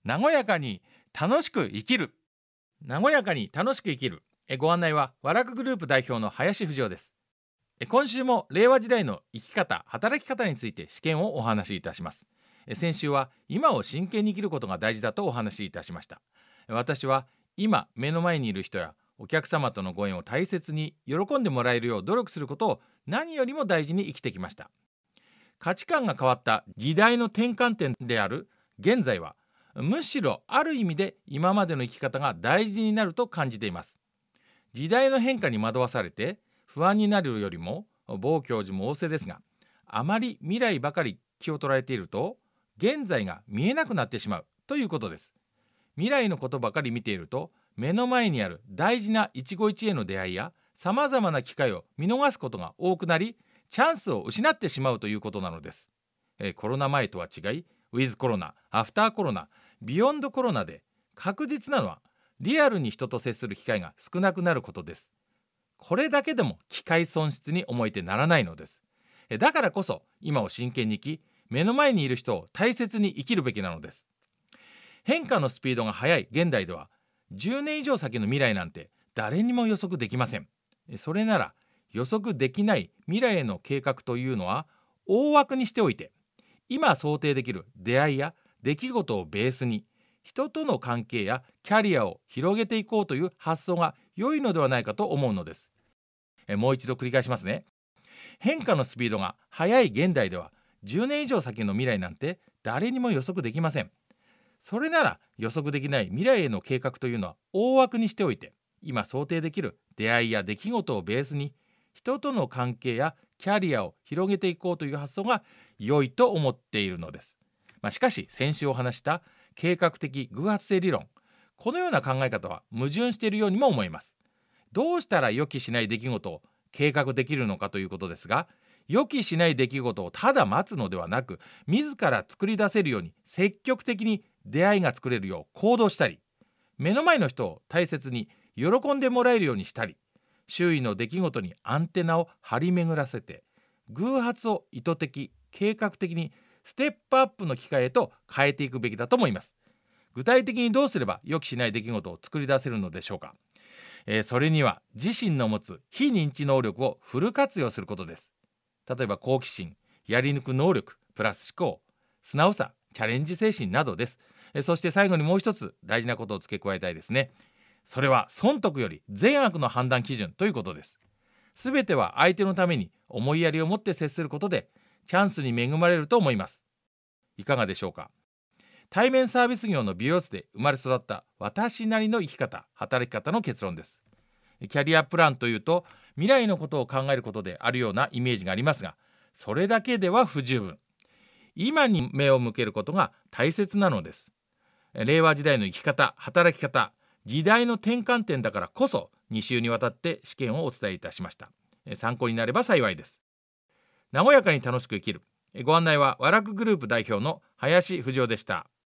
和やかに楽しく生きる。和やかに楽しく生きる。ご案内は和楽グループ代表の林富士夫です。今週も令和時代の生き方、働き方について試験をお話しいたします。先週は今を真剣に生きることが大事だとお話しいたしました。私は今目の前にいる人やお客様とのご縁を大切に喜んでもらえるよう努力することを何よりも大事に生きてきました。価値観が変わった時代の転換点である現在は、むしろある意味で今までの生き方が大事になると感じています。時代の変化に惑わされて不安になるよりも、某教授も仰せですが、あまり未来ばかり気を取られていると現在が見えなくなってしまうということです。未来のことばかり見ていると、目の前にある大事な一期一会の出会いやさまざまな機会を見逃すことが多くなり、チャンスを失ってしまうということなのです。コロナ前とは違い、ウィズコロナ、アフターコロナ、ビヨンドコロナで確実なのは、リアルに人と接する機会が少なくなることです。これだけでも機会損失に思えてならないのです。だからこそ今を真剣に生き、目の前にいる人を大切に生きるべきなのです。変化のスピードが速い現代では、10年以上先の未来なんて誰にも予測できません。それなら予測できない未来への計画というのは大枠にしておいて、今想定できる出会いや出来事をベースに人との関係やキャリアを広げていこうという発想が良いのではないかと思うのです。もう一度繰り返しますね。変化のスピードが速い現代では、10年以上先の未来なんて誰にも予測できません。それなら予測できない未来への計画というのは大枠にしておいて、今想定できる出会いや出来事をベースに人との関係やキャリアを広げていこうという発想が良いと思っているのです。しかし先週お話した計画的偶発性理論、このような考え方は矛盾しているようにも思います。どうしたら予期しない出来事を計画できるのかということですが、予期しない出来事をただ待つのではなく、自ら作り出せるように積極的に出会いが作れるよう行動したり、目の前の人を大切に喜んでもらえるようにしたり、周囲の出来事にアンテナを張り巡らせて、偶発を意図的計画的にステップアップの機会へと変えていくべきだと思います。具体的にどうすれば予期しない出来事を作り出せるのでしょうか。それには自身の持つ非認知能力をフル活用することです。例えば好奇心、やり抜く能力、プラス思考、素直さ、チャレンジ精神などです。そして最後にもう一つ大事なことを付け加えたいですね。それは損得より善悪の判断基準ということです。すべては相手のために思いやりを持って接することでチャンスに恵まれると思います。いかがでしょうか。対面サービス業の美容室で生まれ育った私なりの生き方、働き方の結論です。キャリアプランというと未来のことを考えることであるようなイメージがありますが、それだけでは不十分。今に目を向けることが大切なのです。令和時代の生き方、働き方、時代の転換点だからこそ2週にわたって試験をお伝えいたしました。参考になれば幸いです。和やかに楽しく生きる。ご案内は和楽グループ代表の林富士夫でした。